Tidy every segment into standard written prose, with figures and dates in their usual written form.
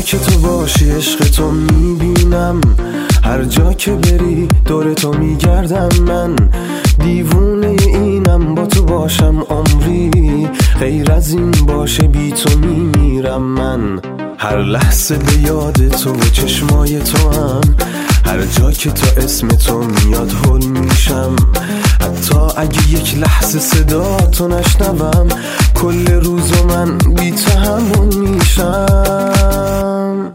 که تو باشی عشق تو میبینم، هر جا که بری دور تو میگردم. من دیوونه اینم با تو باشم عمری، غیر از این باشه بی تو میمیرم. من هر لحظه به یاد تو و چشمای تو هم، هر جا که تو اسم تو میاد هول میشم. حتی اگه یک لحظه صدا تو نشنوم، کل روزو من بی تو همون میشم.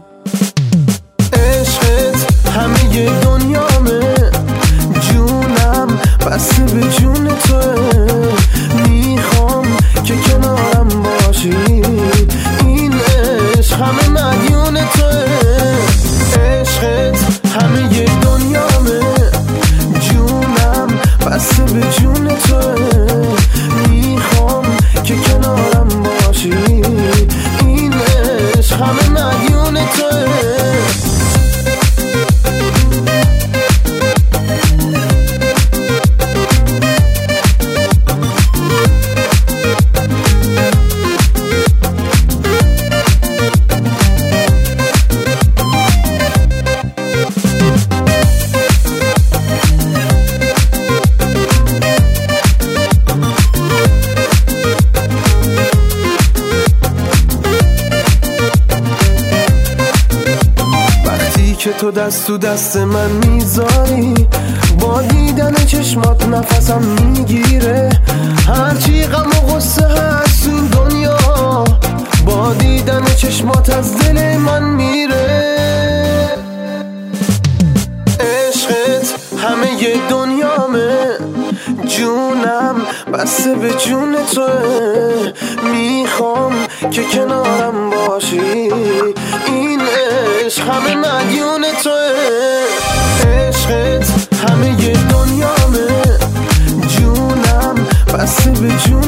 عشقت همه ی دنیامه، جونم بسته به جون توه. میخوام که کنارم باشی، این عشق همه مدیون توه. عشقت همه ی دنیامه، جونم بسته به جون توه. میخوام که کنارم باشی، این عشق همه مدیون توه. که تو دست تو دست من میذاری، با دیدن چشمات نفسم میگیره. هرچی غم و غصه هست این دنیا، با دیدن چشمات از دل من میره. عشقت همه ی دنیامه، جونم بسته به جون توه. میخوام که کنارم باشی، این عشق همه مدیون توه. عشقت همه ی دنیامه، جونم بسته به جون